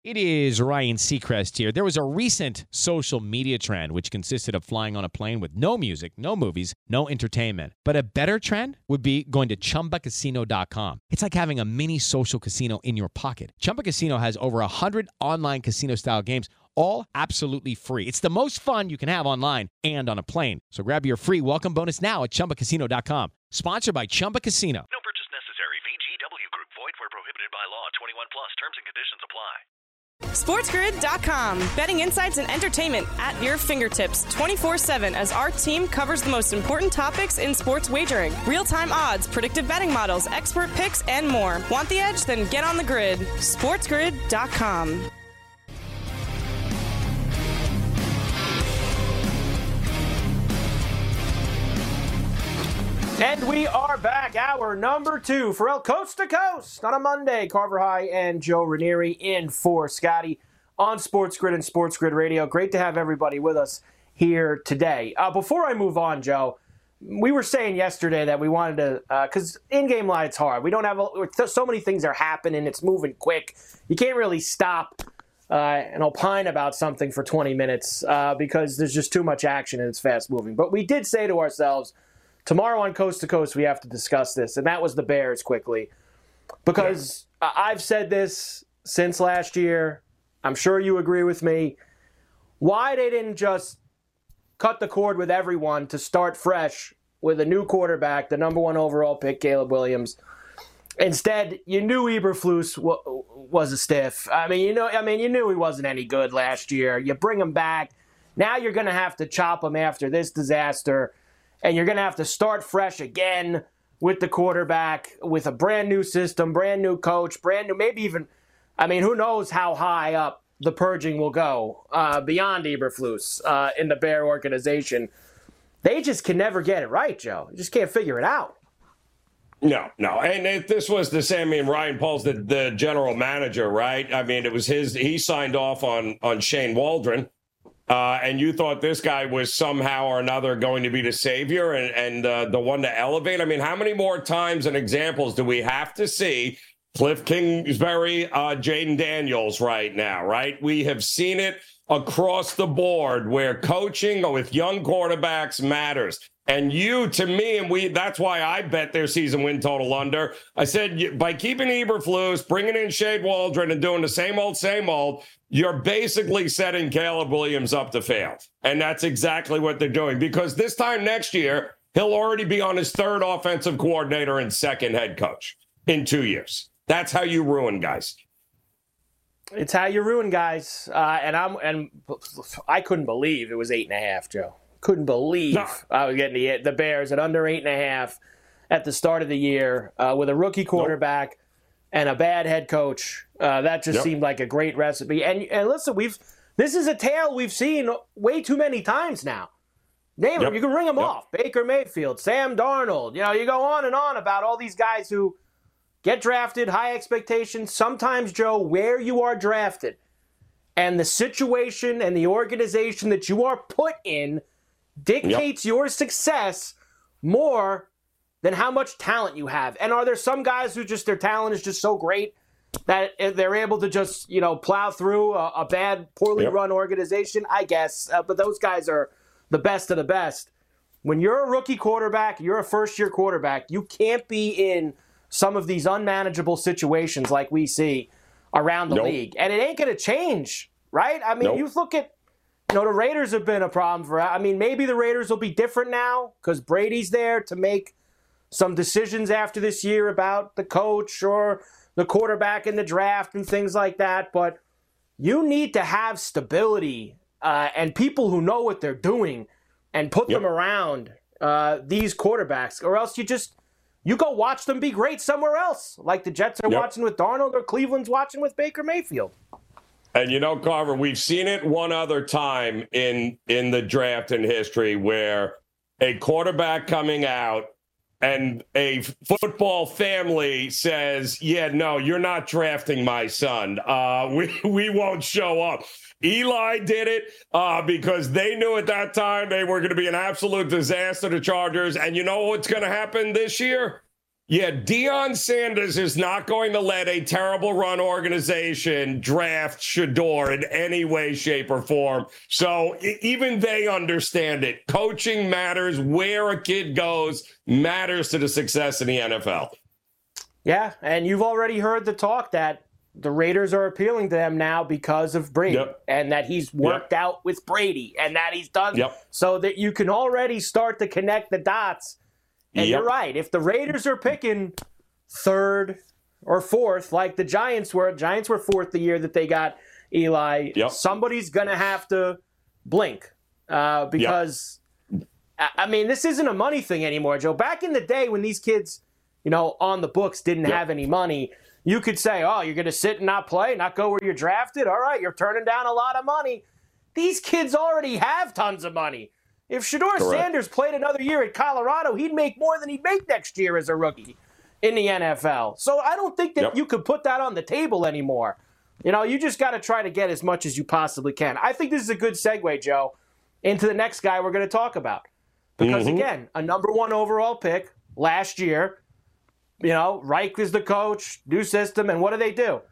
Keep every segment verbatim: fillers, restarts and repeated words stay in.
It is Ryan Seacrest here. There was a recent social media trend which consisted of flying on a plane with no music, no movies, no entertainment. But a better trend would be going to Chumba Casino dot com. It's like having a mini social casino in your pocket. Chumba Casino has over one hundred online casino-style games, all absolutely free. It's the most fun you can have online and on a plane. So grab your free welcome bonus now at Chumba Casino dot com. Sponsored by Chumba Casino. No purchase necessary. V G W Group. Void where prohibited by law. twenty-one plus. Terms and conditions apply. SportsGrid dot com. Betting insights and entertainment at your fingertips twenty-four seven as our team covers the most important topics in sports wagering. Real-time odds, predictive betting models, expert picks, and more. Want the edge? Then get on the grid. SportsGrid dot com. And we are back, hour number two for El Coast to Coast on a Monday. Carver High and Joe Ranieri in for Scotty on Sports Grid and Sports Grid Radio. Great to have everybody with us here today. Uh, before I move on, Joe, we were saying yesterday that we wanted to, because uh, in-game live it's hard. We don't have, a, so many things are happening. It's moving quick. You can't really stop uh, and opine about something for twenty minutes uh, because there's just too much action and it's fast moving. But we did say to ourselves, tomorrow on Coast to Coast, we have to discuss this, and that was the Bears quickly. Because yeah. I've said this since last year. I'm sure you agree with me. Why they didn't just cut the cord with everyone to start fresh with a new quarterback, the number one overall pick, Caleb Williams. Instead, you knew Eberflus w- was a stiff. I mean, you know, I mean, you knew he wasn't any good last year. You bring him back. Now you're going to have to chop him after this disaster. And you're going to have to start fresh again with the quarterback, with a brand new system, brand new coach, brand new, maybe even, I mean, who knows how high up the purging will go uh, beyond Eberflus uh, in the Bear organization. They just can never get it right, Joe. You just can't figure it out. No, no. And if this was the same, I mean, Ryan Paul's the, the general manager, right? I mean, it was his, he signed off on, on Shane Waldron. Uh, and you thought this guy was somehow or another going to be the savior and, and uh, the one to elevate? I mean, how many more times and examples do we have to see Cliff Kingsbury, uh, Jaden Daniels right now, right? We have seen it across the board where coaching with young quarterbacks matters. And you, to me, and we that's why I bet their season win total under. I said, by keeping Eberflus, bringing in Shane Waldron, and doing the same old, same old, you're basically setting Caleb Williams up to fail. And that's exactly what they're doing. Because this time next year, he'll already be on his third offensive coordinator and second head coach in two years. That's how you ruin guys. It's how you ruin guys. Uh, and I'm and I couldn't believe it was eight and a half, Joe. Couldn't believe no. I was getting the, the Bears at under eight and a half at the start of the year uh, with a rookie quarterback nope. and a bad head coach. Uh, that just yep. seemed like a great recipe. And and listen, we've this is a tale we've seen way too many times now. Name yep. You can ring them yep. off. Baker Mayfield, Sam Darnold. You know, you go on and on about all these guys who get drafted, high expectations. Sometimes, Joe, where you are drafted and the situation and the organization that you are put in dictates yep. your success more than how much talent you have. And are there some guys who just, their talent is just so great that they're able to just, you know, plow through a, a bad, poorly yep. run organization? I guess. Uh, but those guys are the best of the best. When you're a rookie quarterback, you're a first-year quarterback, you can't be in some of these unmanageable situations like we see around the nope. league. And it ain't going to change, right? I mean, nope. you look at, you know, the Raiders have been a problem for, I mean, maybe the Raiders will be different now because Brady's there to make some decisions after this year about the coach or the quarterback in the draft and things like that. But you need to have stability uh, and people who know what they're doing and put yep. them around uh, these quarterbacks, or else you just, you go watch them be great somewhere else, like the Jets are yep. watching with Darnold or Cleveland's watching with Baker Mayfield. And, you know, Carver, we've seen it one other time in in the draft in history where a quarterback coming out and a football family says, yeah, no, you're not drafting my son. Uh, we, we won't show up. Eli did it uh, because they knew at that time they were going to be an absolute disaster to Chargers. And you know what's going to happen this year? Yeah, Deion Sanders is not going to let a terrible run organization draft Shedeur in any way, shape, or form. So even they understand it. Coaching matters. Where a kid goes matters to the success in the N F L. Yeah, and you've already heard the talk that the Raiders are appealing to them now because of Brady, yep. and that he's worked yep. out with Brady, and that he's done yep. so that you can already start to connect the dots. And yep. you're right. If the Raiders are picking third or fourth, like the Giants were, Giants were fourth the year that they got Eli, yep. somebody's going to have to blink uh, because, yep. I mean, this isn't a money thing anymore, Joe. Back in the day when these kids, you know, on the books didn't yep. have any money, you could say, oh, you're going to sit and not play, not go where you're drafted? All right, you're turning down a lot of money. These kids already have tons of money. If Shedeur Sanders played another year at Colorado, he'd make more than he'd make next year as a rookie in the N F L. So I don't think that yep. you could put that on the table anymore. You know, you just got to try to get as much as you possibly can. I think this is a good segue, Joe, into the next guy we're going to talk about. Because, mm-hmm. again, a number one overall pick last year, you know, Reich is the coach, new system, and what do they do?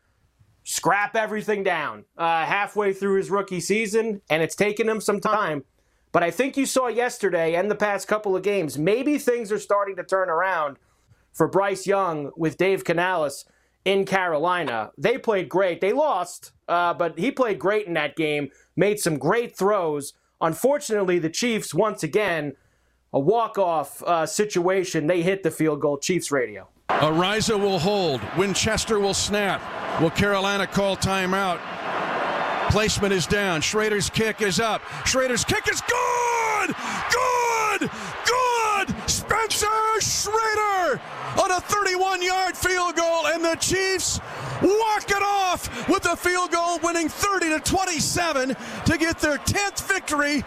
Scrap everything down uh, halfway through his rookie season, and it's taken him some time. But I think you saw yesterday and the past couple of games, maybe things are starting to turn around for Bryce Young with Dave Canales in Carolina. They played great. They lost, uh, but he played great in that game, made some great throws. Unfortunately, the Chiefs, once again, a walk-off uh, situation. They hit the field goal. Chiefs radio. Ariza will hold. Winchester will snap. Will Carolina call timeout? Placement is down. Schrader's kick is up. Schrader's kick is good! Good! Good! Spencer Schrader on a thirty-one-yard field goal, and the Chiefs walk it off with the field goal, winning thirty to twenty-seven to get their tenth victory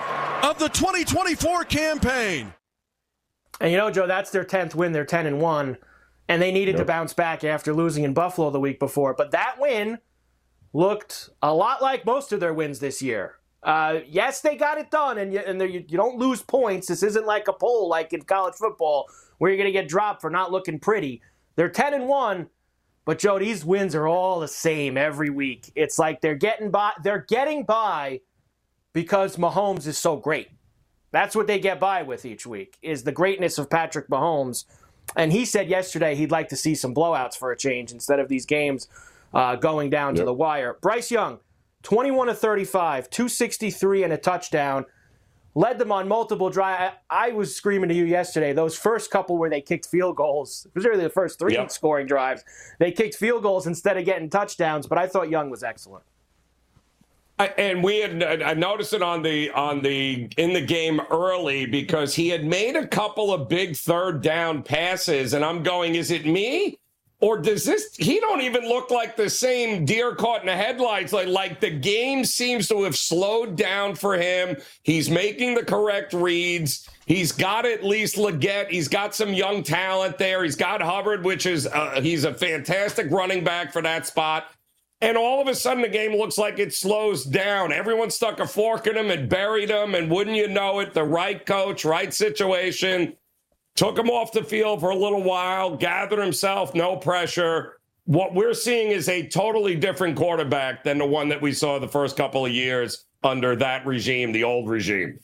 of the twenty twenty-four campaign. And you know, Joe, that's their tenth win. They're ten and one, and they needed yep. to bounce back after losing in Buffalo the week before. But that win looked a lot like most of their wins this year. Uh, yes, they got it done, and, you, and you, you don't lose points. This isn't like a poll like in college football where you're going to get dropped for not looking pretty. They're ten and one, but, Joe, these wins are all the same every week. It's like they're getting by. They're getting by because Mahomes is so great. That's what they get by with each week, is the greatness of Patrick Mahomes. And he said yesterday he'd like to see some blowouts for a change instead of these games Uh, going down yep. to the wire. Bryce Young, twenty-one of thirty-five, two sixty-three and a touchdown. Led them on multiple drives. I, I was screaming to you yesterday, those first couple where they kicked field goals, particularly the first three yep. scoring drives, they kicked field goals instead of getting touchdowns, but I thought Young was excellent. I, and we had I noticed it on the on the in the game early because he had made a couple of big third down passes, and I'm going, is it me? Or does this, he don't even look like the same deer caught in the headlights. Like, like the game seems to have slowed down for him. He's making the correct reads. He's got at least Leggett. He's got some young talent there. He's got Hubbard, which is, uh, he's a fantastic running back for that spot. And all of a sudden the game looks like it slows down. Everyone stuck a fork in him and buried him. And wouldn't you know it, the right coach, right situation, took him off the field for a little while, gathered himself, no pressure. What we're seeing is a totally different quarterback than the one that we saw the first couple of years under that regime, the old regime.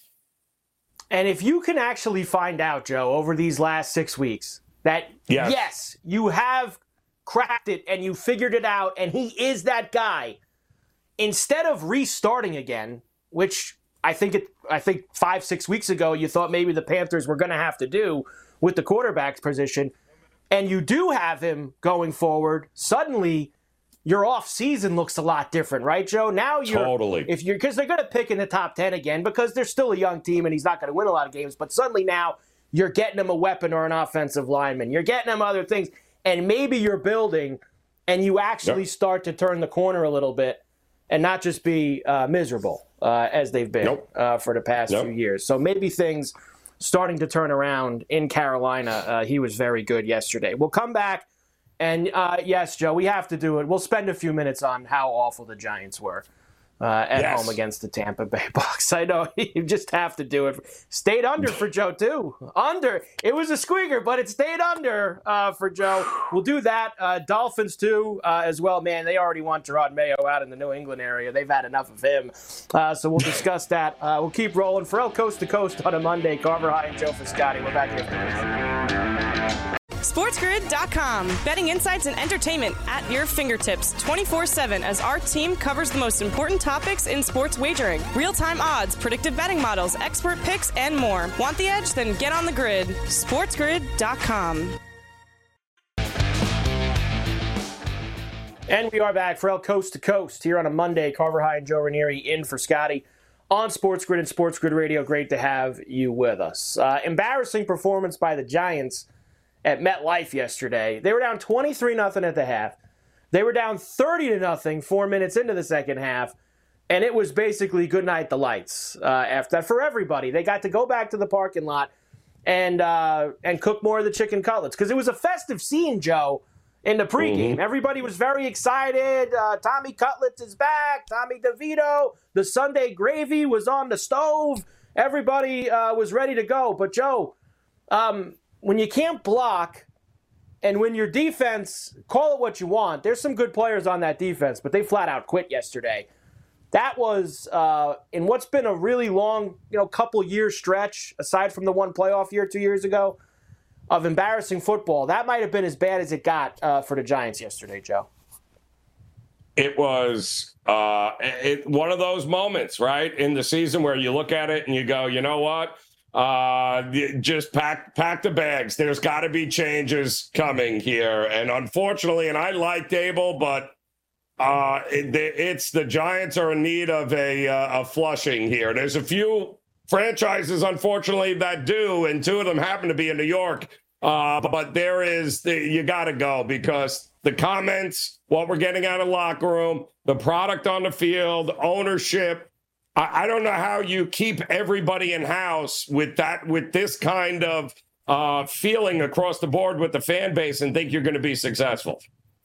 And if you can actually find out, Joe, over these last six weeks, that yes, yes you have cracked it and you figured it out, and he is that guy, instead of restarting again, which I think it. I think five, six weeks ago, you thought maybe the Panthers were going to have to do with the quarterback's position, and you do have him going forward. Suddenly, your off season looks a lot different, right, Joe? Now you're totally if you're because they're going to pick in the top ten again because they're still a young team and he's not going to win a lot of games. But suddenly now you're getting him a weapon or an offensive lineman. You're getting him other things, and maybe you're building, and you actually yep. start to turn the corner a little bit. And not just be uh, miserable uh, as they've been nope. uh, for the past nope. few years. So maybe things starting to turn around in Carolina. Uh, he was very good yesterday. We'll come back. And, uh, yes, Joe, we have to do it. We'll spend a few minutes on how awful the Giants were Uh, at yes. home against the Tampa Bay Bucks. I know you just have to do it. Stayed under for Joe too. Under. It was a squeaker, but it stayed under uh, for Joe. We'll do that. Uh, Dolphins too uh, as well. Man, they already want Gerard Mayo out in the New England area. They've had enough of him. Uh, so we'll discuss that. Uh, we'll keep rolling. Pharrell Coast to Coast on a Monday. Carver High and Joe Fiscotti. We're back here. SportsGrid dot com. Betting insights and entertainment at your fingertips twenty-four seven as our team covers the most important topics in sports wagering. Real-time odds, predictive betting models, expert picks, and more. Want the edge? Then get on the grid. SportsGrid dot com. And we are back. Pharrell Coast to Coast here on a Monday. Carver High and Joe Ranieri in for Scotty on Sports Grid and Sports Grid Radio. Great to have you with us. Uh, embarrassing performance by the Giants at MetLife yesterday. They were down twenty-three nothing at the half. They were down thirty to nothing four minutes into the second half, and it was basically good night the lights uh, after that for everybody. They got to go back to the parking lot and uh, and cook more of the chicken cutlets because it was a festive scene, Joe, in the pregame. Mm-hmm. Everybody was very excited. Uh, Tommy Cutlets is back. Tommy DeVito. The Sunday gravy was on the stove. Everybody uh, was ready to go. But, Joe, um, when you can't block and when your defense, call it what you want, there's some good players on that defense, but they flat out quit yesterday. That was, uh, in what's been a really long, you know, couple year stretch, aside from the one playoff year two years ago, of embarrassing football, that might have been as bad as it got uh, for the Giants yesterday, Joe. It was uh, it, one of those moments, right, in the season where you look at it and you go, you know what? Uh, just pack pack the bags. There's got to be changes coming here. And unfortunately, and I like Dable, but uh, it, it's the Giants are in need of a, uh, a flushing here. There's a few franchises, unfortunately, that do, and two of them happen to be in New York. Uh, but there is, the, you got to go because the comments, what we're getting out of the locker room, the product on the field, ownership. I, I don't know how you keep everybody in house with that, with this kind of uh, feeling across the board with the fan base and think you're going to be successful.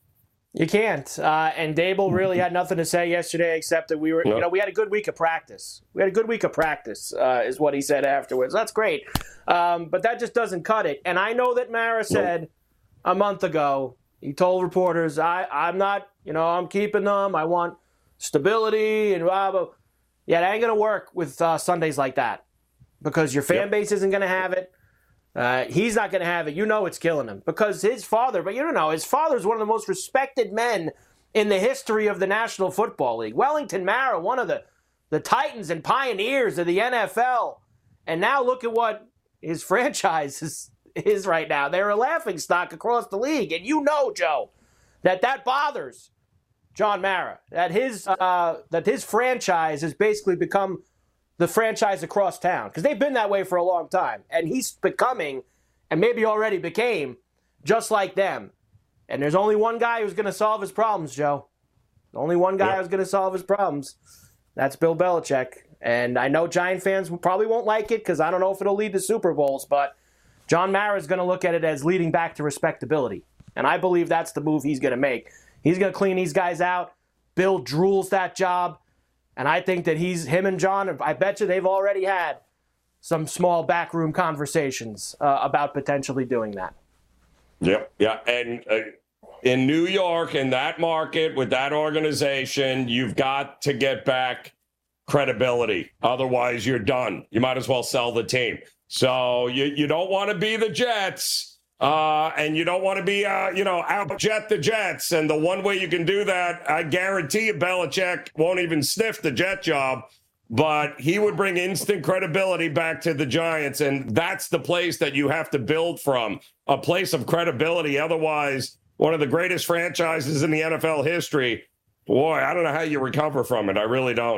You can't. Uh, and Dable really had nothing to say yesterday except that we were, nope. you know, we had a good week of practice. We had a good week of practice, uh, is what he said afterwards. That's great. Um, but that just doesn't cut it. And I know that Mara said nope. a month ago, he told reporters, I, I'm not, you know, I'm keeping them. I want stability and blah, blah. Yeah, it ain't going to work with uh, Sundays like that because your fan yep. base isn't going to have it. Uh, he's not going to have it. You know it's killing him because his father, but you don't know, his father's one of the most respected men in the history of the National Football League. Wellington Mara, one of the, the titans and pioneers of the N F L. And now look at what his franchise is, is right now. They're a laughingstock across the league. And you know, Joe, that that bothers John Mara, that his, uh, that his franchise has basically become the franchise across town, because they've been that way for a long time. And he's becoming, and maybe already became, just like them. And there's only one guy who's going to solve his problems, Joe. Only one guy yep. who's going to solve his problems. That's Bill Belichick. And I know Giant fans probably won't like it, because I don't know if it'll lead to Super Bowls, but John Mara is going to look at it as leading back to respectability. And I believe that's the move he's going to make. He's going to clean these guys out. Bill drools that job. And I think that he's, him and John, I bet you they've already had some small backroom conversations uh, about potentially doing that. Yep. Yeah. And uh, in New York, in that market, with that organization, you've got to get back credibility. Otherwise, you're done. You might as well sell the team. So you, you don't want to be the Jets. Uh, and you don't want to be, uh, you know, out-jet the Jets. And the one way you can do that, I guarantee you Belichick won't even sniff the Jet job. But he would bring instant credibility back to the Giants. And that's the place that you have to build from, a place of credibility. Otherwise, one of the greatest franchises in the N F L history. Boy, I don't know how you recover from it. I really don't.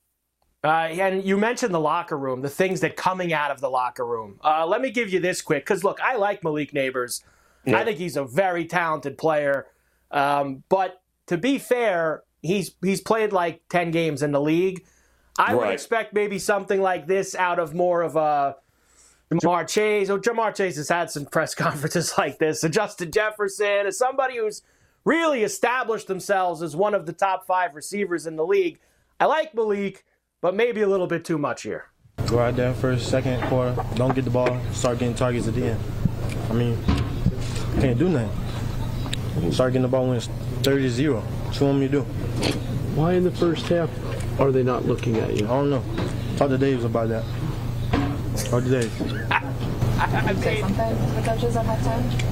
Uh, and you mentioned the locker room, the things that coming out of the locker room. Uh, let me give you this quick, because, look, I like Malik Neighbors. Yeah. I think he's a very talented player. Um, but to be fair, he's he's played like ten games in the league. I right. would expect maybe something like this out of more of a Jamar Chase. Oh, Jamar Chase has had some press conferences like this. So Justin Jefferson is somebody who's really established themselves as one of the top five receivers in the league. I like Malik, but maybe a little bit too much here. Go out there first, second quarter, don't get the ball, start getting targets at the end. I mean, can't do nothing. Start getting the ball when it's thirty to zero. What you want me to do? Why in the first half are they not looking at you? I don't know. Talk to Dave about that. Talk to Dave. Say something to the coaches at halftime?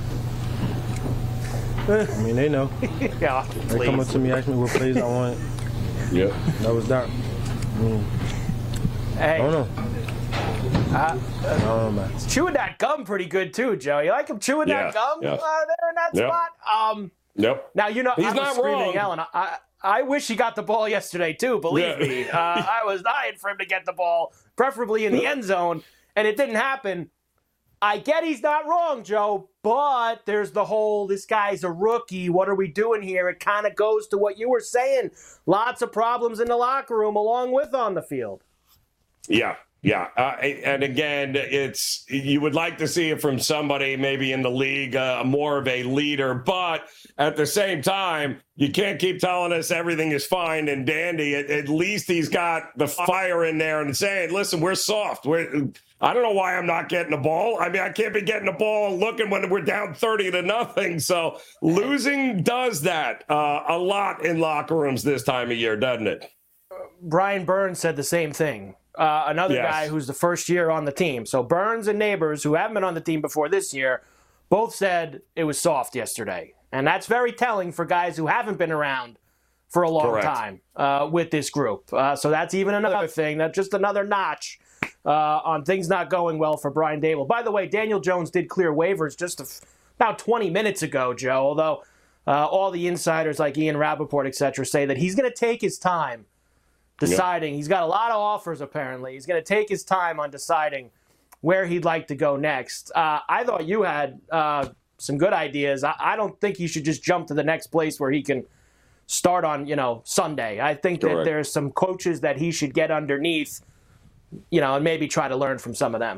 I mean, they know. Yeah, they please. come up to me, ask me what plays I want. Yep. That was that. I mean, Hey. I don't know. Uh, I don't know, man. He's chewing that gum pretty good too, Joe. You like him chewing Yeah, that gum yeah. uh, there in that Yep. spot? Um, Yep. now you know He's I was not screaming, wrong. Ellen. I I wish he got the ball yesterday too. Believe Yeah. me, uh, I was dying for him to get the ball, preferably in the end zone, and it didn't happen. I get he's not wrong, Joe, but there's the whole, this guy's a rookie. What are we doing here? It kind of goes to what you were saying. Lots of problems in the locker room along with on the field. Yeah. Yeah, uh, and again, it's you would like to see it from somebody maybe in the league, uh, more of a leader. But at the same time, you can't keep telling us everything is fine and dandy. At, at least he's got the fire in there and saying, "Listen, we're soft. We're, I don't know why I'm not getting the ball. I mean, I can't be getting the ball and looking when we're down thirty to nothing. So losing does that uh, a lot in locker rooms this time of year, doesn't it?" Brian Burns said the same thing. Uh, another Yes. guy who's the first year on the team. So Burns and Neighbors, who haven't been on the team before this year, both said it was soft yesterday. And that's very telling for guys who haven't been around for a long Correct. time uh, with this group. Uh, so that's even another thing, that's just another notch uh, on things not going well for Brian Dable. By the way, Daniel Jones did clear waivers just a f- about twenty minutes ago, Joe, although uh, all the insiders like Ian Rappaport, et cetera, say that he's going to take his time deciding. Yep. He's got a lot of offers, apparently. He's going to take his time on deciding where he'd like to go next. Uh, I thought you had uh, some good ideas. I, I don't think he should just jump to the next place where he can start on, you know, Sunday. I think Correct. that there's some coaches that he should get underneath, you know, and maybe try to learn from some of them.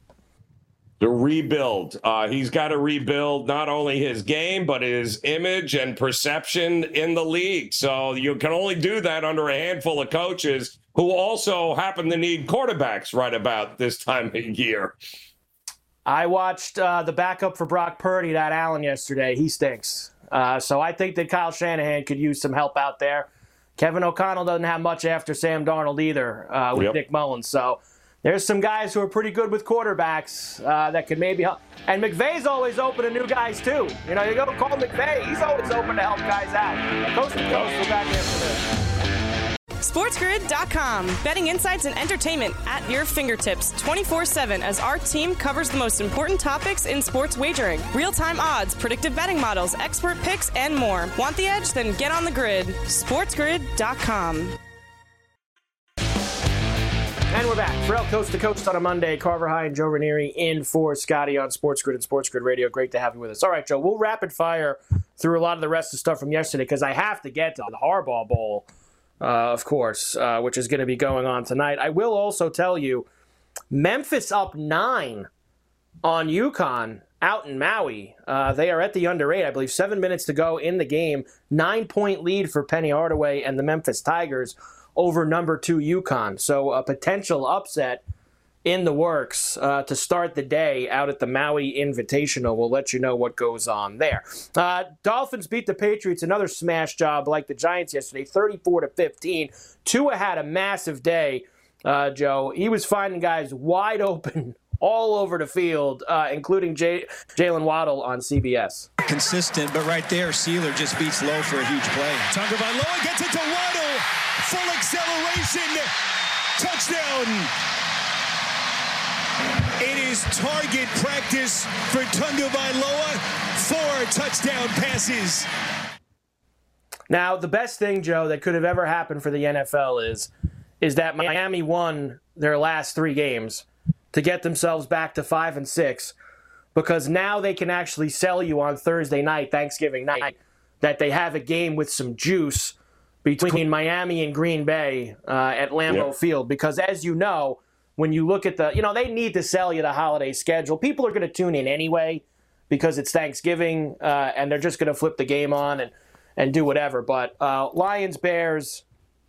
The rebuild. Uh, he's got to rebuild not only his game, but his image and perception in the league. So you can only do that under a handful of coaches who also happen to need quarterbacks right about this time of year. I watched uh, the backup for Brock Purdy, that Allen, yesterday. He stinks. Uh, so I think that Kyle Shanahan could use some help out there. Kevin O'Connell doesn't have much after Sam Darnold either uh, with Yep. Nick Mullins. So there's some guys who are pretty good with quarterbacks uh, that could maybe help. And McVay's always open to new guys, too. You know, you go call McVay. He's always open to help guys out. Coast to coast, we're back after this. SportsGrid dot com. Betting insights and entertainment at your fingertips twenty-four seven as our team covers the most important topics in sports wagering. Real-time odds, predictive betting models, expert picks, and more. Want the edge? Then get on the grid. SportsGrid dot com. And we're back. Pharrell Coast to Coast on a Monday. Carver High and Joe Ranieri in for Scotty on Sports Grid and Sports Grid Radio. Great to have you with us. All right, Joe, we'll rapid fire through a lot of the rest of the stuff from yesterday because I have to get to the Harbaugh Bowl, uh, of course, uh, which is going to be going on tonight. I will also tell you, Memphis up nine on UConn out in Maui. Uh, they are at the under eight, I believe, seven minutes to go in the game. Nine-point lead for Penny Hardaway and the Memphis Tigers over number two UConn. So a potential upset in the works uh, to start the day out at the Maui Invitational. We'll let you know what goes on there. Uh, Dolphins beat the Patriots, another smash job like the Giants yesterday, thirty-four to fifteen. Tua had a massive day, uh, Joe. He was finding guys wide open all over the field, uh, including J- Jalen Waddle on C B S. Consistent, but right there, Sealer just beats Lowe for a huge play. Tagovailoa gets it to Waddle. Full acceleration. Touchdown. It is target practice for Tagovailoa. Four touchdown passes. Now, the best thing, Joe, that could have ever happened for the N F L is, is that Miami won their last three games to get themselves back to five and six, because now they can actually sell you on Thursday night, Thanksgiving night, that they have a game with some juice between Miami and Green Bay uh, at Lambeau Yep. Field. Because as you know, when you look at the, you know, they need to sell you the holiday schedule. People are going to tune in anyway because it's Thanksgiving uh, and they're just going to flip the game on and, and do whatever. But uh, Lions, Bears,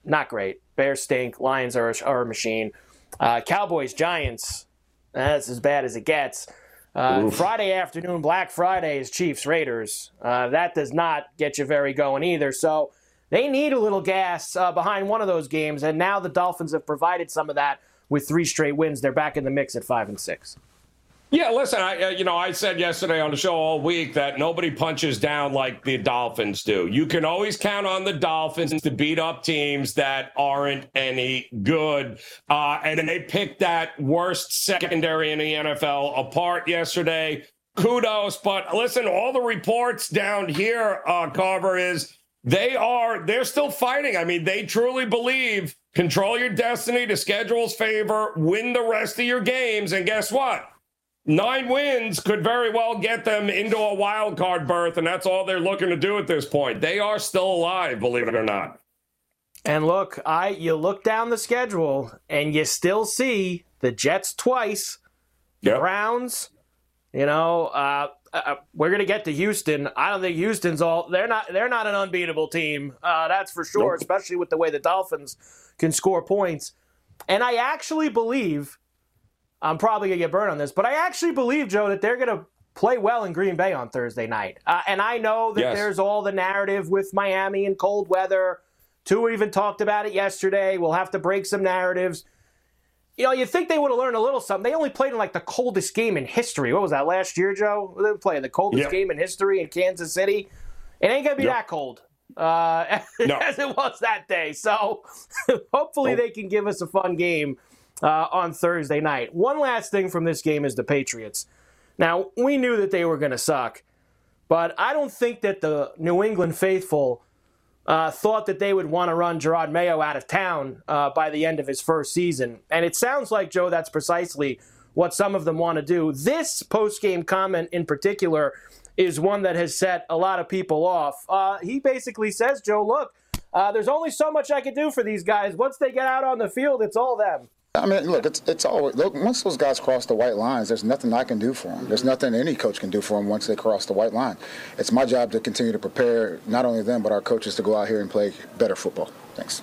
not great. Bears stink. Lions are, are a machine. Uh, Cowboys, Giants, that's as bad as it gets. Uh, Friday afternoon, Black Friday is Chiefs, Raiders. Uh, that does not get you very going either. So they need a little gas uh, behind one of those games, and now the Dolphins have provided some of that with three straight wins. They're back in the mix at five and six. Yeah, listen, I, uh, you know, I said yesterday on the show all week that nobody punches down like the Dolphins do. You can always count on the Dolphins to beat up teams that aren't any good. Uh, and they picked that worst secondary in the N F L apart yesterday. Kudos. But listen, all the reports down here, uh, Carver, is they are, they're still fighting. I mean, they truly believe control your destiny, the schedule's favor, win the rest of your games. And guess what? Nine wins could very well get them into a wild card berth, and that's all they're looking to do at this point. They are still alive, believe it or not. And look, I you look down the schedule, and you still see the Jets twice, yep. Browns. You know, uh, uh, we're gonna get to Houston. I don't think Houston's all. They're not. They're not an unbeatable team. Uh, that's for sure. Nope. Especially with the way the Dolphins can score points. And I actually believe. I'm probably going to get burned on this, but I actually believe, Joe, that they're going to play well in Green Bay on Thursday night. Uh, and I know that yes. there's all the narrative with Miami and cold weather. Tua even talked about it yesterday. We'll have to break some narratives. You know, you'd think they would have learned a little something. They only played in, like, the coldest game in history. What was that, last year, Joe? They were playing the coldest yep. game in history in Kansas City. It ain't going to be yep. that cold uh, no. as it was that day. So hopefully nope. they can give us a fun game Uh, on Thursday night. One last thing from this game is the Patriots. Now, we knew that they were going to suck, but I don't think that the New England faithful uh, thought that they would want to run Gerard Mayo out of town uh, by the end of his first season. And it sounds like, Joe, that's precisely what some of them want to do. This post-game comment in particular is one that has set a lot of people off. Uh, he basically says, Joe, look, uh, there's only so much I can do for these guys. Once they get out on the field, it's all them. I mean, look, it's it's always look. Once those guys cross the white lines, there's nothing I can do for them. There's nothing any coach can do for them once they cross the white line. It's my job to continue to prepare not only them but our coaches to go out here and play better football. Thanks.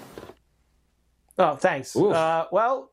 Oh, thanks. Uh, well,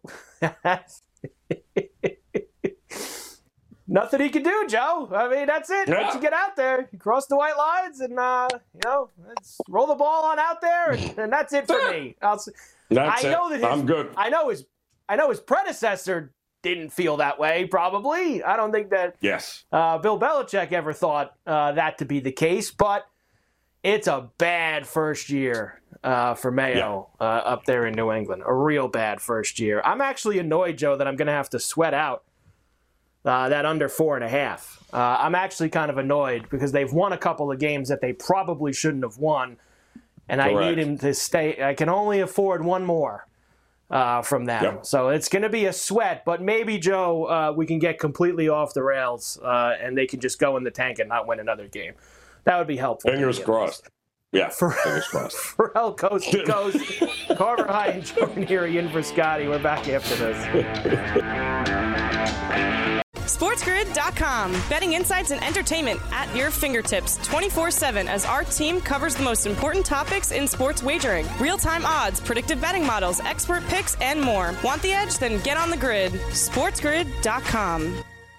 nothing he can do, Joe. I mean, that's it. Yeah. Once you get out there, you cross the white lines, and uh, you know, let's roll the ball on out there, and, and that's it for me. I'll, that's I know it. that his, I'm good. I know his. I know his predecessor didn't feel that way, probably. I don't think that yes. uh, Bill Belichick ever thought uh, that to be the case, but it's a bad first year uh, for Mayo yeah. uh, up there in New England. A real bad first year. I'm actually annoyed, Joe, that I'm going to have to sweat out uh, that under four and a half. Uh, I'm actually kind of annoyed because they've won a couple of games that they probably shouldn't have won, and Correct. I need him to stay. I can only afford one more. Uh, from them. Yep. So it's going to be a sweat, but maybe, Joe, uh, we can get completely off the rails uh, and they can just go in the tank and not win another game. That would be helpful. Fingers crossed. Yeah, for, fingers crossed. For El Coast to Coast, Carver High and Joe Ranieri in for Scotty. We're back after this. SportsGrid dot com. Betting insights and entertainment at your fingertips twenty-four seven as our team covers the most important topics in sports wagering. Real-time odds, predictive betting models, expert picks, and more. Want the edge? Then get on the grid. SportsGrid dot com.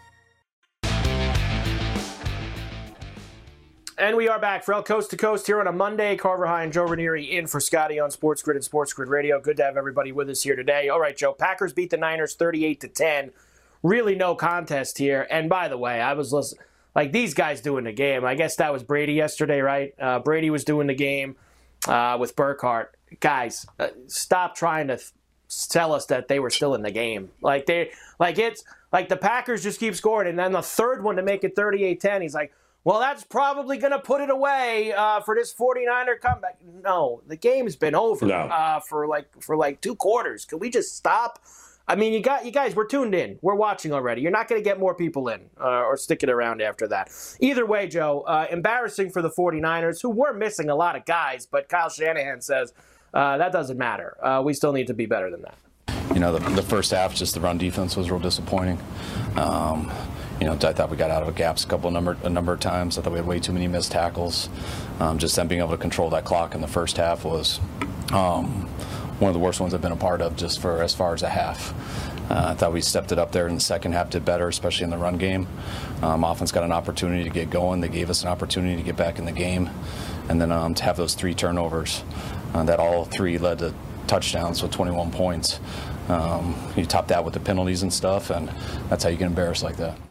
And we are back for El Coast to Coast here on a Monday. Carver High and Joe Ranieri in for Scotty on Sports Grid and Sports Grid Radio. Good to have everybody with us here today. All right, Joe. Packers beat the Niners thirty-eight to ten. Really no contest here. And by the way, I was listening, like these guys doing the game. I guess that was Brady yesterday, right? Uh, Brady was doing the game uh, with Burkhardt. Guys, uh, stop trying to th- tell us that they were still in the game. Like they, like it's like the Packers just keep scoring, and then the third one to make it thirty-eight ten. He's like, well, that's probably going to put it away uh, for this forty-niner comeback. No, the game's been over no. uh, for like for like two quarters. Can we just stop? I mean, you got you guys, we're tuned in. We're watching already. You're not going to get more people in uh, or sticking around after that. Either way, Joe, uh, embarrassing for the forty-niners, who were missing a lot of guys, but Kyle Shanahan says uh, that doesn't matter. Uh, we still need to be better than that. You know, the, the first half, just the run defense was real disappointing. Um, you know, I thought we got out of a gaps a couple of number, a number of times. I thought we had way too many missed tackles. Um, just them being able to control that clock in the first half was um, one of the worst ones I've been a part of, just for as far as a half. Uh, I thought we stepped it up there in the second half, did better, especially in the run game. Um, offense got an opportunity to get going. They gave us an opportunity to get back in the game. And then um, to have those three turnovers, uh, that all three led to touchdowns with twenty-one points. Um, you top that with the penalties and stuff, and that's how you get embarrassed like that.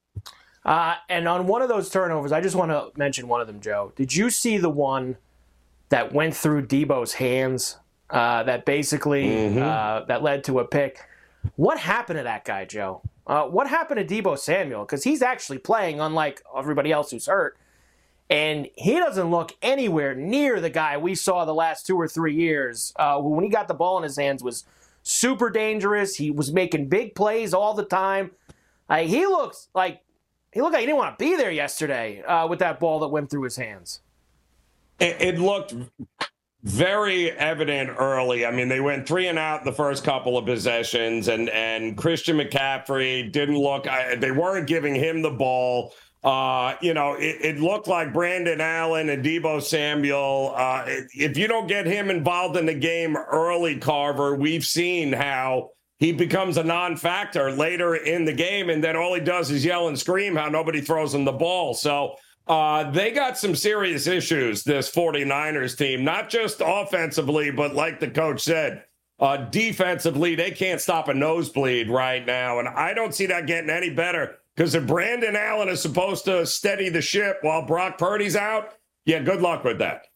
Uh, and on one of those turnovers, I just want to mention one of them, Joe. Did you see the one that went through Debo's hands uh, that basically mm-hmm. uh, that led to a pick? What happened to that guy, Joe? Uh, what happened to Deebo Samuel? Because he's actually playing, unlike everybody else who's hurt. And he doesn't look anywhere near the guy we saw the last two or three years. Uh, when he got the ball in his hands, was super dangerous. He was making big plays all the time. Uh, he looks like he looked like he didn't want to be there yesterday uh, with that ball that went through his hands. It, it looked very evident early. I mean, they went three and out the first couple of possessions, and and Christian McCaffrey didn't look. I, they weren't giving him the ball. Uh, you know, it, it looked like Brandon Allen and Deebo Samuel. Uh, if you don't get him involved in the game early, Carver, we've seen how he becomes a non-factor later in the game, and then all he does is yell and scream how nobody throws him the ball. So uh, they got some serious issues, this 49ers team, not just offensively, but like the coach said, uh, defensively, they can't stop a nosebleed right now, and I don't see that getting any better. Because if Brandon Allen is supposed to steady the ship while Brock Purdy's out, yeah, good luck with that.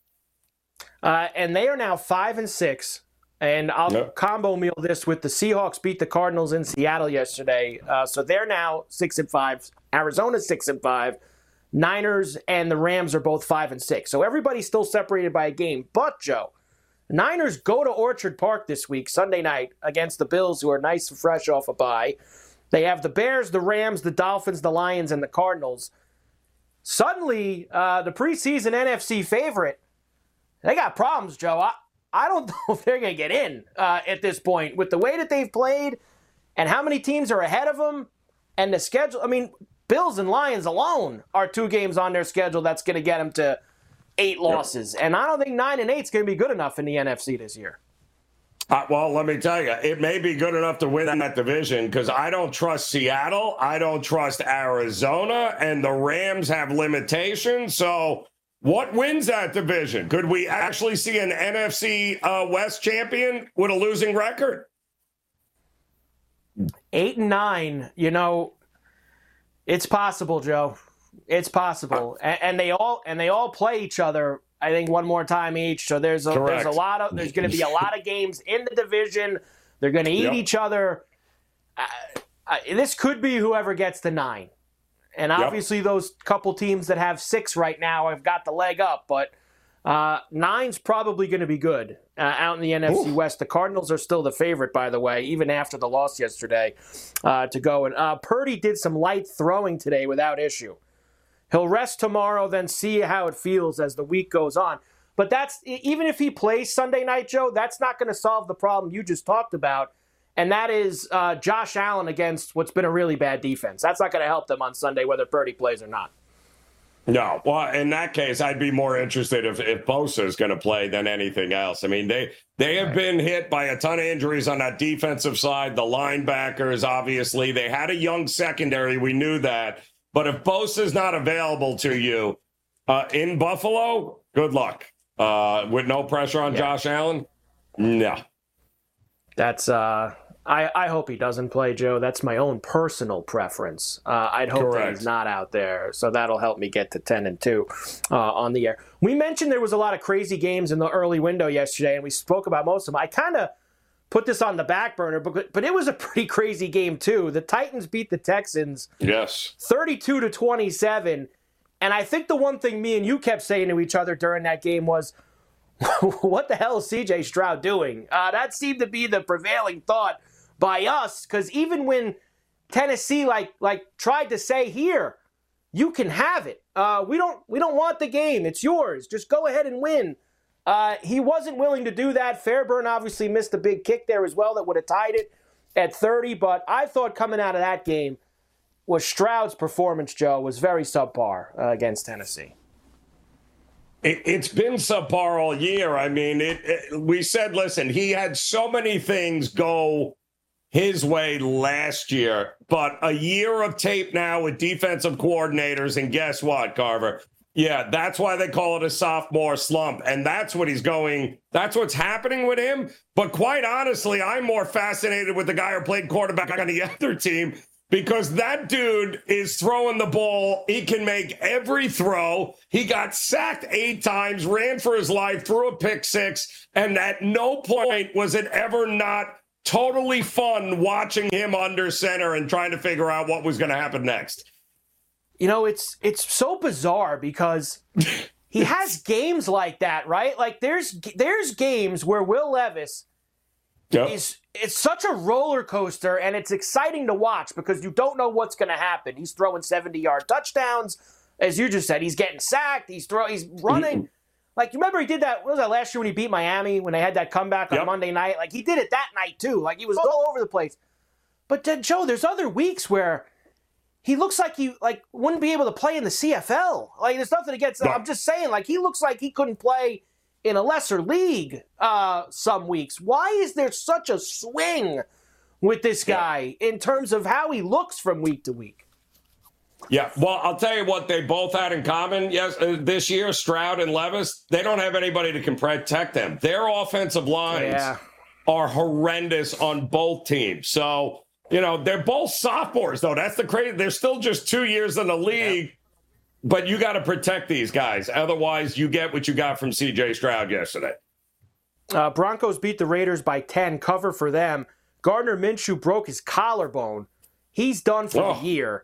Uh, and they are now five and six. And I'll yep. combo meal this with the Seahawks beat the Cardinals in Seattle yesterday. Uh, so they're now six and five. Arizona's six and five. Niners and the Rams are both five and six. So everybody's still separated by a game. But, Joe, Niners go to Orchard Park this week, Sunday night, against the Bills, who are nice and fresh off a bye. They have the Bears, the Rams, the Dolphins, the Lions, and the Cardinals. Suddenly, uh, the preseason N F C favorite, they got problems, Joe. I, I don't know if they're going to get in uh, at this point with the way that they've played and how many teams are ahead of them and the schedule. I mean, Bills and Lions alone are two games on their schedule that's going to get them to eight losses. Yep. And I don't think nine and eight is going to be good enough in the N F C this year. Uh, well, let me tell you, it may be good enough to win that division because I don't trust Seattle. I don't trust Arizona, and the Rams have limitations. So what wins that division? Could we actually see an N F C uh, West champion with a losing record? Eight and nine, you know, it's possible, Joe. It's possible. And, and they all and they all play each other, I think, one more time each. So there's a Correct. there's a lot of there's going to be a lot of games in the division. They're going to eat yep. each other. Uh, uh, this could be whoever gets to nine, and obviously yep. those couple teams that have six right now have got the leg up. But uh, nine's probably going to be good uh, out in the N F C Ooh. West. The Cardinals are still the favorite, by the way, even after the loss yesterday uh, to go. And uh, Purdy did some light throwing today without issue. He'll rest tomorrow, then see how it feels as the week goes on. But that's even if he plays Sunday night, Joe, that's not going to solve the problem you just talked about, and that is uh, Josh Allen against what's been a really bad defense. That's not going to help them on Sunday, whether Purdy plays or not. No. Well, in that case, I'd be more interested if, if Bosa is going to play than anything else. I mean, they, they have right. been hit by a ton of injuries on that defensive side. The linebackers, obviously. They had a young secondary. We knew that. But if Bosa's not available to you uh, in Buffalo, good luck. Uh, with no pressure on yeah. Josh Allen, no. That's uh, I, I hope he doesn't play, Joe. That's my own personal preference. Uh, I'd hope Correct. that he's not out there, so that'll help me get to ten and two uh, on the air. We mentioned there was a lot of crazy games in the early window yesterday, and we spoke about most of them. I kind of put this on the back burner, but but it was a pretty crazy game too. The Titans beat the Texans, yes, thirty-two to twenty-seven. And I think the one thing me and you kept saying to each other during that game was, "What the hell is C J Stroud doing?" Uh, that seemed to be the prevailing thought by us, because even when Tennessee like like tried to say, "Here, you can have it. Uh, we don't we don't want the game. It's yours. Just go ahead and win." Uh, he wasn't willing to do that. Fairburn obviously missed a big kick there as well that would have tied it at thirty. But I thought coming out of that game was Stroud's performance, Joe, was very subpar uh, against Tennessee. It, it's been subpar all year. I mean, it, it, we said, listen, he had so many things go his way last year, but a year of tape now with defensive coordinators, and guess what, Carver? Yeah, that's why they call it a sophomore slump, and that's what he's going, that's what's happening with him. But quite honestly, I'm more fascinated with the guy who played quarterback on the other team, because that dude is throwing the ball. He can make every throw. He got sacked eight times, ran for his life, threw a pick six, and at no point was it ever not totally fun watching him under center and trying to figure out what was going to happen next. You know, it's it's so bizarre because he has games like that, right? Like there's there's games where Will Levis yep. is it's such a roller coaster, and it's exciting to watch because you don't know what's going to happen. He's throwing seventy-yard touchdowns, as you just said. He's getting sacked. He's throw he's running. Like, you remember he did that, what was that last year when he beat Miami, when they had that comeback on yep. Monday night? Like, he did it that night, too. Like, he was all over the place. But, then, Joe, there's other weeks where he looks like he, like, wouldn't be able to play in the C F L. Like, there's nothing against no. I'm just saying, like, he looks like he couldn't play in a lesser league uh, some weeks. Why is there such a swing with this guy yeah. in terms of how he looks from week to week? Yeah, well, I'll tell you what they both had in common yes, uh, this year, Stroud and Levis. They don't have anybody that can protect them. Their offensive lines yeah. are horrendous on both teams. So, you know, they're both sophomores, though. That's the crazy. They're still just two years in the league, yeah. but you got to protect these guys. Otherwise, you get what you got from C J Stroud yesterday. Uh, Broncos beat the Raiders by ten, cover for them. Gardner Minshew broke his collarbone. He's done for oh. the year.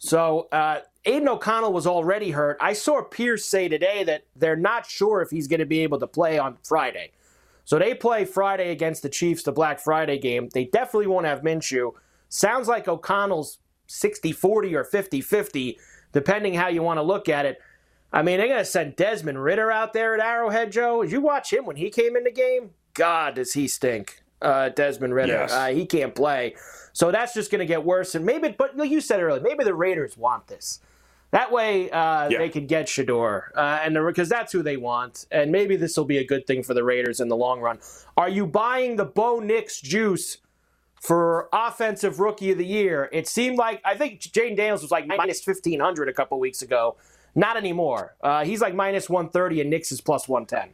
So uh, Aiden O'Connell was already hurt. I saw Pierce say today that they're not sure if he's going to be able to play on Friday. So they play Friday against the Chiefs, the Black Friday game. They definitely won't have Minshew. Sounds like O'Connell's sixty forty or fifty fifty, depending how you want to look at it. I mean, they're going to send Desmond Ridder out there at Arrowhead, Joe. Did you watch him when he came in the game? God, does he stink, uh, Desmond Ridder. Yes. Uh, he can't play. So that's just going to get worse. And maybe, but like you said earlier, maybe the Raiders want this. That way uh, yeah. they can get Shedeur, uh, and because that's who they want. And maybe this will be a good thing for the Raiders in the long run. Are you buying the Bo Nix juice for Offensive Rookie of the Year? It seemed like, I think Jaden Daniels was like minus fifteen hundred a couple weeks ago. Not anymore. Uh, he's like minus one thirty, and Nix is plus one ten.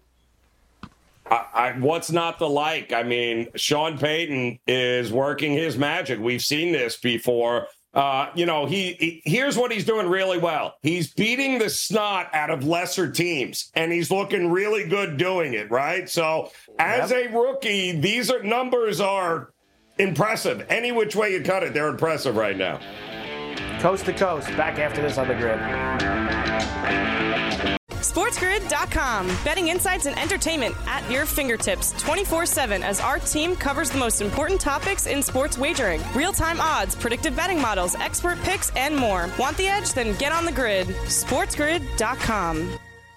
I, I, what's not to like? I mean, Sean Payton is working his magic. We've seen this before. Uh, you know, he, he here's what he's doing really well. He's beating the snot out of lesser teams, and he's looking really good doing it, right? So as yep. a rookie, these are numbers are impressive. Any which way you cut it, they're impressive right now. Coast to coast. Back after this on the Grid. SportsGrid dot com. Betting insights and entertainment at your fingertips twenty-four seven as our team covers the most important topics in sports wagering. Real-time odds, predictive betting models, expert picks, and more. Want the edge? Then get on the grid. SportsGrid dot com.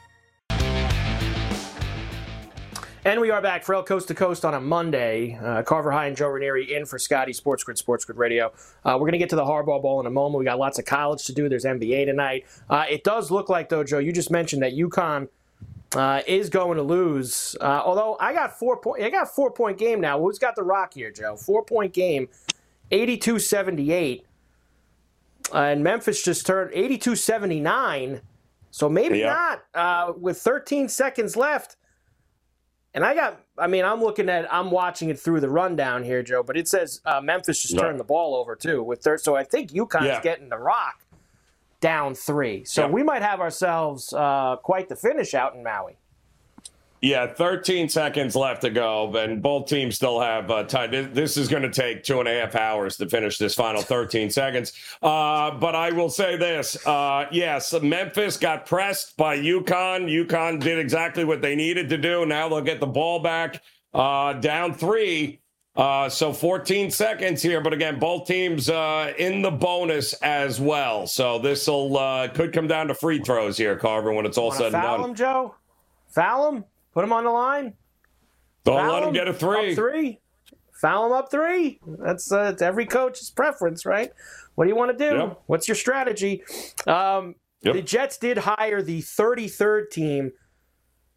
And we are back for El Coast to Coast on a Monday. Uh, Carver High and Joe Ranieri in for Scotty, Sports Grid, Sports Grid Radio. Uh, we're going to get to the Harbaugh Bowl in a moment. We got lots of college to do. There's N B A tonight. Uh, it does look like, though, Joe, you just mentioned that UConn uh, is going to lose. Uh, although I got four point, I got a four-point game now. Who's got the rock here, Joe? Four-point game, eighty-two seventy-eight. Uh, and Memphis just turned eighty-two seventy-nine. So maybe yeah. not uh, with thirteen seconds left. And I got, I mean, I'm looking at, I'm watching it through the rundown here, Joe, but it says uh, Memphis just turned the ball over, too. with thir- So I think UConn's yeah. getting the rock down three. So yeah. we might have ourselves uh, quite the finish out in Maui. Yeah, thirteen seconds left to go, and both teams still have uh, time. This is going to take two and a half hours to finish this final thirteen seconds. Uh, but I will say this. Uh, yes, Memphis got pressed by UConn. UConn did exactly what they needed to do. Now they'll get the ball back uh, down three. Uh, so fourteen seconds here. But again, both teams uh, in the bonus as well. So this will uh, could come down to free throws here, Carver, when it's all said and done. Foul him, Joe? Foul him? Put him on the line. Don't Foul let him get a three. Up three. Foul him up three. That's uh, it's every coach's preference, right? What do you want to do? Yep. What's your strategy? Um, yep. The Jets did hire the thirty-third team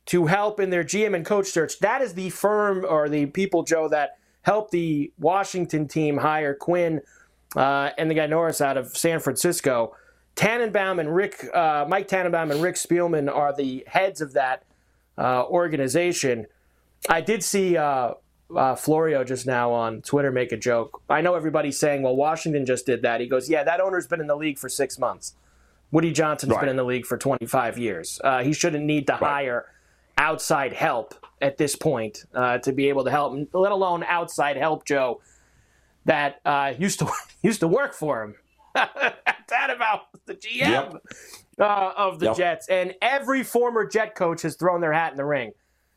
to help in their G M and coach search. That is the firm or the people, Joe, that helped the Washington team hire Quinn uh, and the guy Norris out of San Francisco. Tannenbaum and Rick, uh, Mike Tannenbaum and Rick Spielman are the heads of that uh, organization. I did see uh, uh, Florio just now on Twitter make a joke. I know everybody's saying, well, Washington just did that. He goes, yeah, that owner's been in the league for six months. Woody Johnson's right. been in the league for twenty-five years. Uh, he shouldn't need to right. hire outside help at this point uh, to be able to help, let alone outside help, Joe, that uh, used to used to work for him. Tannenbaum, the G M yep. uh, of the yep. Jets. And every former Jet coach has thrown their hat in the ring.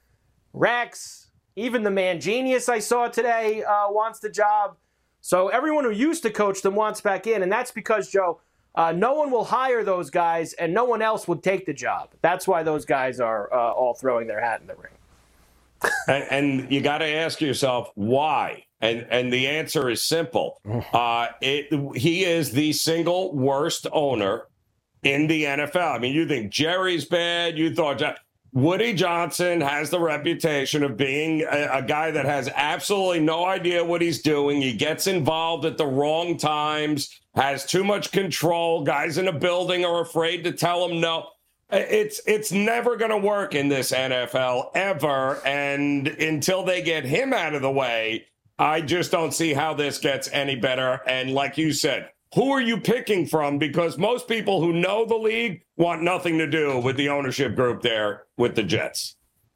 Rex, even the man genius I saw today uh, wants the job. So everyone who used to coach them wants back in. And that's because, Joe, uh, no one will hire those guys and no one else would take the job. That's why those guys are uh, all throwing their hat in the ring. and, and you got to ask yourself, why? And and the answer is simple. Uh, it, he is the single worst owner in the N F L. I mean, you think Jerry's bad. You thought Woody Johnson has the reputation of being a, a guy that has absolutely no idea what he's doing. He gets involved at the wrong times, has too much control. Guys in a building are afraid to tell him no. It's it's never going to work in this N F L ever. And until they get him out of the way, I just don't see how this gets any better. And like you said, who are you picking from? Because most people who know the league want nothing to do with the ownership group there with the Jets.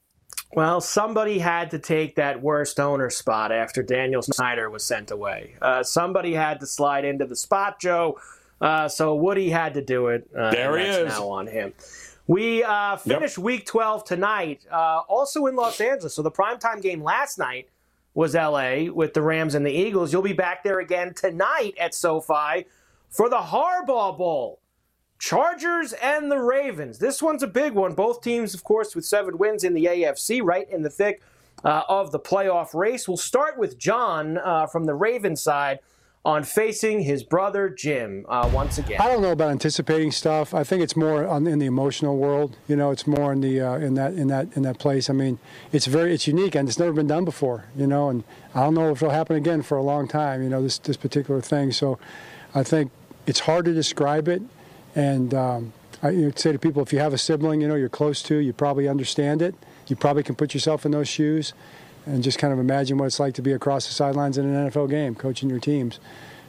Well, somebody had to take that worst owner spot after Daniel Snyder was sent away. Uh, somebody had to slide into the spot, Joe. Uh, so Woody had to do it. Uh, there he is. Now on him. We uh, finished yep. week twelve tonight, uh, also in Los Angeles. So the primetime game last night was L A with the Rams and the Eagles. You'll be back there again tonight at SoFi for the Harbaugh Bowl. Chargers and the Ravens. This one's a big one. Both teams, of course, with seven wins in the A F C, right in the thick uh, of the playoff race. We'll start with John uh, from the Ravens side on facing his brother Jim uh, once again. I don't know about anticipating stuff. I think it's more on, in the emotional world. You know, it's more in the uh, in that in that in that place. I mean, it's very it's unique and it's never been done before. You know, and I don't know if it'll happen again for a long time. You know, this this particular thing. So, I think it's hard to describe it. And um, I you know, say to people, if you have a sibling, you know, you're close to, you probably understand it. You probably can put yourself in those shoes. And just kind of imagine what it's like to be across the sidelines in an N F L game, coaching your teams.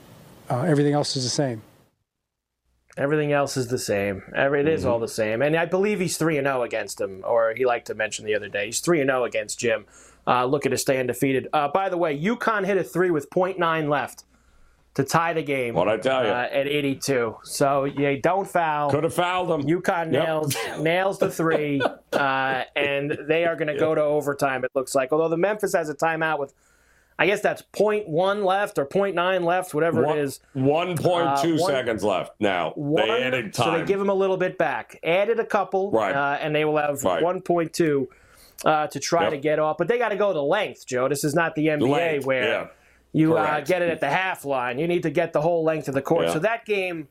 Uh, everything else is the same. Everything else is the same. Every, it is mm-hmm. all the same. And I believe he's three and oh against him, or he liked to mention the other day. He's three and oh against Jim, uh, looking to stay undefeated. Uh, by the way, UConn hit a three with point nine left to tie the game. What'd I tell you? Uh, at eighty-two. So, yeah, don't foul. Could have fouled them. UConn yep. nails nails the three, uh, and they are going to yep. go to overtime, it looks like. Although the Memphis has a timeout with, I guess that's point one left or point nine left, whatever one, it is. one point two uh, one, seconds left now. One, they added time. So they give them a little bit back. Added a couple, right. uh, and they will have right. one point two uh, to try yep. to get off. But they got to go to length, Joe. This is not the N B A length, where yeah. you uh, get it at the half line. You need to get the whole length of the court. Yeah. So that game,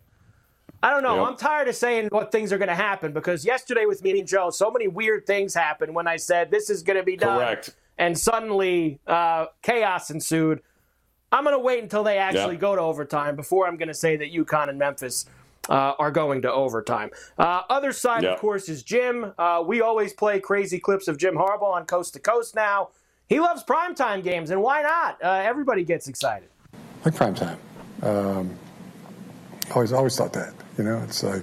I don't know. Yep. I'm tired of saying what things are going to happen because yesterday with Meeting Joe, so many weird things happened when I said this is going to be done. Correct. And suddenly uh, chaos ensued. I'm going to wait until they actually yep. go to overtime before I'm going to say that UConn and Memphis uh, are going to overtime. Uh, other side, yep. of course, is Jim. Uh, we always play crazy clips of Jim Harbaugh on Coast to Coast now. He loves primetime games, and why not? Uh, everybody gets excited. Like primetime. Um, always, always thought that. You know, it's like,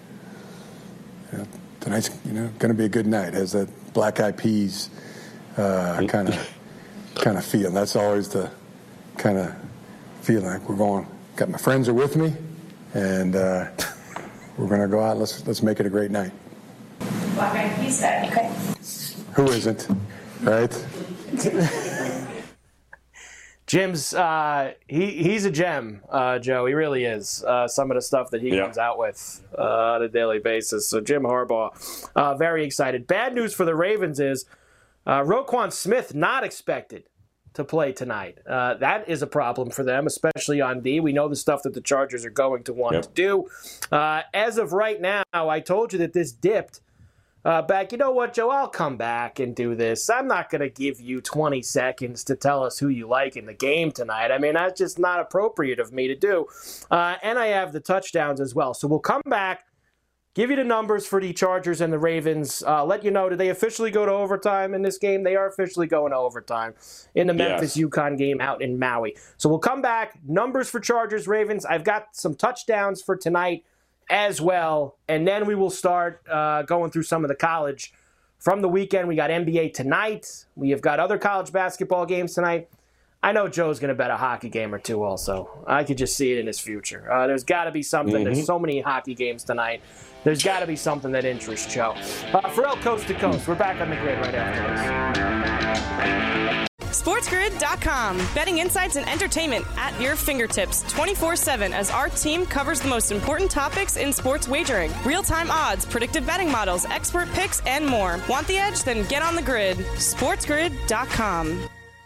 you know, tonight's you know going to be a good night. Has that Black Eyed Peas kind of kind of feel. That's always the kind of feeling. Like we're going. Got my friends are with me, and uh, we're going to go out. Let's let's make it a great night. Black Eyed Peas said, okay. Who isn't, right? Jim's uh, he he's a gem, uh, Joe. He really is. Uh, some of the stuff that he yeah. comes out with uh, on a daily basis. So Jim Harbaugh, uh, very excited. Bad news for the Ravens is uh, Roquan Smith not expected to play tonight. Uh, that is a problem for them, especially on D. We know the stuff that the Chargers are going to want yep. to do. Uh, as of right now, I told you that this dipped uh, back. You know what, Joe? I'll come back and do this. I'm not going to give you twenty seconds to tell us who you like in the game tonight. I mean, that's just not appropriate of me to do. Uh, and I have the touchdowns as well. So we'll come back, give you the numbers for the Chargers and the Ravens. Uh, let you know, did they officially go to overtime in this game? They are officially going to overtime in the Memphis Yes. UConn game out in Maui. So we'll come back. Numbers for Chargers, Ravens. I've got some touchdowns for tonight as well. And then we will start uh, going through some of the college from the weekend. We got N B A tonight. We have got other college basketball games tonight. I know Joe's going to bet a hockey game or two also. I could just see it in his future. Uh, there's got to be something. Mm-hmm. There's so many hockey games tonight. There's got to be something that interests Joe. Uh, for El Coast to Coast, we're back on the grid right after this. SportsGrid dot com. Betting insights and entertainment at your fingertips twenty-four seven as our team covers the most important topics in sports wagering. Real-time odds, predictive betting models, expert picks, and more. Want the edge? Then get on the grid. SportsGrid dot com.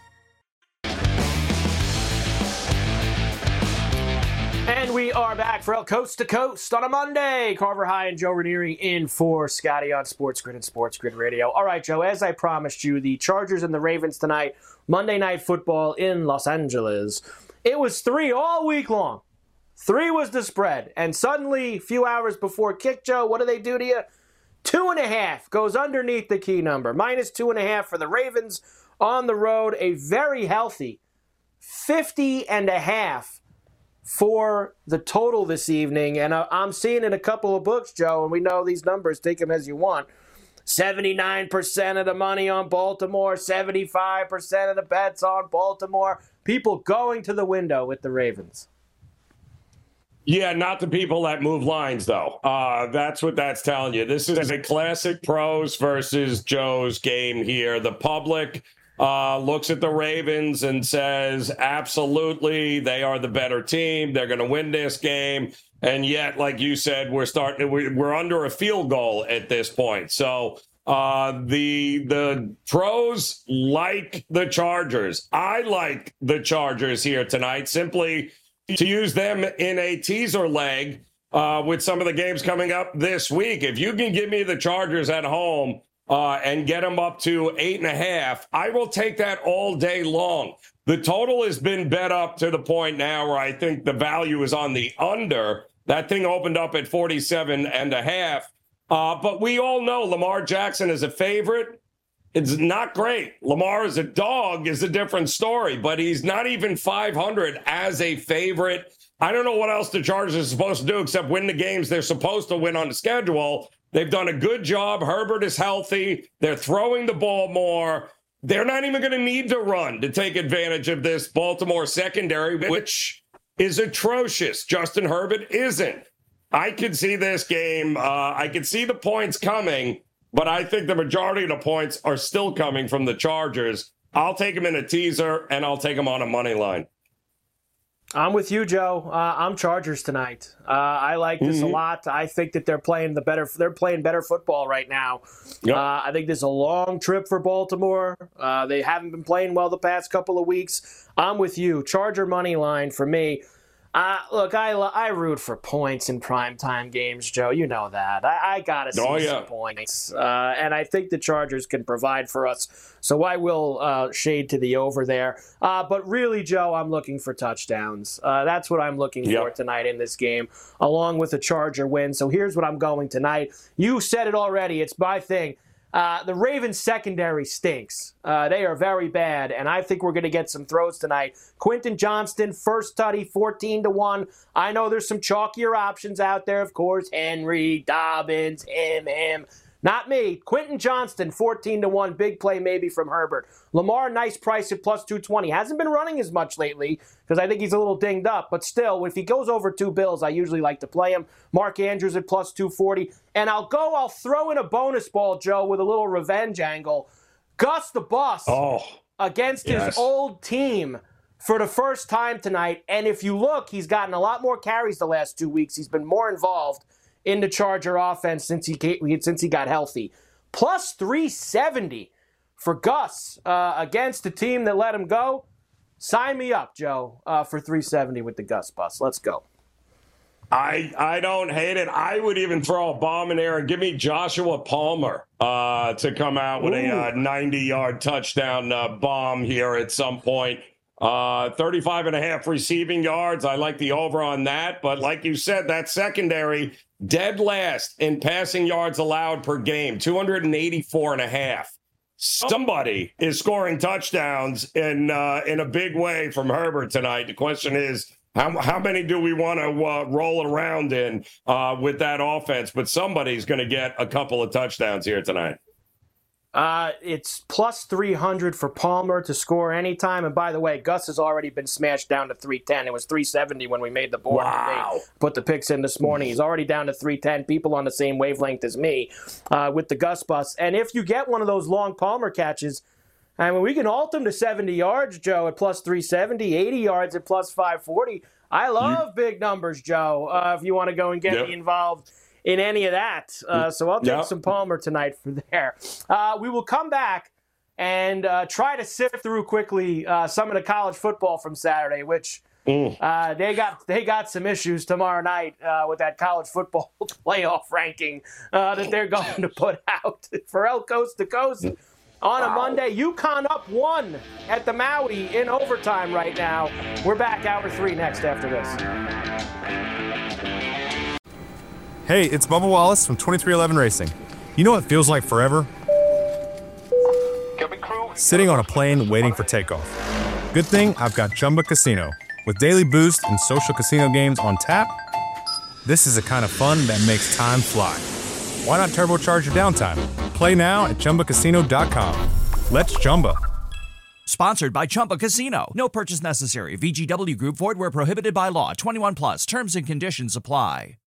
And we are back for El Coast to Coast on a Monday. Carver High and Joe Ranieri in for Scotty on Sports Grid and Sports Grid Radio. All right, Joe, as I promised you, the Chargers and the Ravens tonight, Monday Night Football in Los Angeles. It was three all week long. Three was the spread. And suddenly, a few hours before kick, Joe, what do they do to you? Two and a half goes underneath the key number. Minus two and a half for the Ravens on the road. A very healthy fifty and a half for the total this evening. And I'm seeing in a couple of books, Joe, and we know these numbers, take them as you want. seventy-nine percent of the money on Baltimore, seventy-five percent of the bets on Baltimore. People going to the window with the Ravens. Yeah, not the people that move lines, though. Uh, that's what that's telling you. This is a classic pros versus Joe's game here. The public uh, looks at the Ravens and says, absolutely, they are the better team. They're going to win this game. And yet, like you said, we're starting. We're under a field goal at this point. So uh, the the pros like the Chargers. I like the Chargers here tonight, simply to use them in a teaser leg uh, with some of the games coming up this week. If you can give me the Chargers at home uh, and get them up to eight and a half, I will take that all day long. The total has been bet up to the point now where I think the value is on the under. That thing opened up at forty-seven and a half. Uh, but we all know Lamar Jackson is a favorite. It's not great. Lamar as a dog is a different story, but he's not even five hundred as a favorite. I don't know what else the Chargers are supposed to do except win the games they're supposed to win on the schedule. They've done a good job. Herbert is healthy. They're throwing the ball more. They're not even going to need to run to take advantage of this Baltimore secondary, which is atrocious. Justin Herbert isn't. I could see this game. Uh, I could see the points coming, but I think the majority of the points are still coming from the Chargers. I'll take them in a teaser, and I'll take them on a money line. I'm with you, Joe. Uh, I'm Chargers tonight. Uh, I like this mm-hmm. a lot. I think that they're playing the better. They're playing better football right now. Yep. Uh, I think this is a long trip for Baltimore. Uh, they haven't been playing well the past couple of weeks. I'm with you. Charger money line for me. Uh, look, I I root for points in primetime games, Joe. You know that. I, I got to see oh, yeah. some points. Uh, and I think the Chargers can provide for us. So I will uh, shade to the over there. Uh, but really, Joe, I'm looking for touchdowns. Uh, that's what I'm looking yep. for tonight in this game, along with a Charger win. So here's what I'm going tonight. You said it already. It's my thing. Uh, the Ravens secondary stinks. Uh, they are very bad, and I think we're going to get some throws tonight. Quentin Johnston, first tutty, fourteen to one. I know there's some chalkier options out there, of course. Henry, Dobbins, him, him. Not me. Quentin Johnston, fourteen to one. Big play maybe from Herbert. Lamar, nice price at plus two twenty. Hasn't been running as much lately because I think he's a little dinged up. But still, if he goes over two bills, I usually like to play him. Mark Andrews at plus two forty. And I'll go, I'll throw in a bonus ball, Joe, with a little revenge angle. Gus the Bus oh, against yes. his old team for the first time tonight. And if you look, he's gotten a lot more carries the last two weeks. He's been more involved in the Charger offense since he since he got healthy. Plus three seventy for Gus uh, against the team that let him go. Sign me up, Joe, uh, for three seventy with the Gus Bus. Let's go. I I don't hate it. I would even throw a bomb in there and give me Joshua Palmer uh, to come out with Ooh. a ninety-yard uh, touchdown uh, bomb here at some point. Uh, thirty-five and a half receiving yards. I like the over on that. But like you said, that secondary dead last in passing yards allowed per game, two eighty-four and a half. Somebody is scoring touchdowns in uh, in a big way from Herbert tonight. The question is, how how many do we want to uh, roll around in uh, with that offense? But somebody's going to get a couple of touchdowns here tonight. Uh, it's plus three hundred for Palmer to score anytime. And by the way, Gus has already been smashed down to three ten. It was three seventy when we made the board. Wow. Put the picks in this morning. He's already down to three ten. People on the same wavelength as me uh, with the Gus bus. And if you get one of those long Palmer catches, I mean, we can alt them to seventy yards, Joe, at plus three seventy, eighty yards at plus five forty. I love you, big numbers, Joe, uh, if you want to go and get yep. me involved in any of that. Uh, so I'll take yep. some Palmer tonight for there. Uh, we will come back and uh, try to sift through quickly uh, some of the college football from Saturday, which mm. uh, they got they got some issues tomorrow night uh, with that college football playoff ranking uh, that they're going to put out for El Coast to Coast. On a wow. Monday, UConn up one at the Maui in overtime right now. We're back hour three next after this. Hey, it's Bubba Wallace from twenty-three eleven Racing. You know what feels like forever? Sitting on a plane waiting for takeoff. Good thing I've got Chumba Casino. With daily boost and social casino games on tap, this is the kind of fun that makes time fly. Why not turbocharge your downtime? Play now at Chumba Casino dot com. Let's Chumba. Sponsored by Chumba Casino. No purchase necessary. V G W Group. Void where prohibited by law. twenty-one plus. Terms and conditions apply.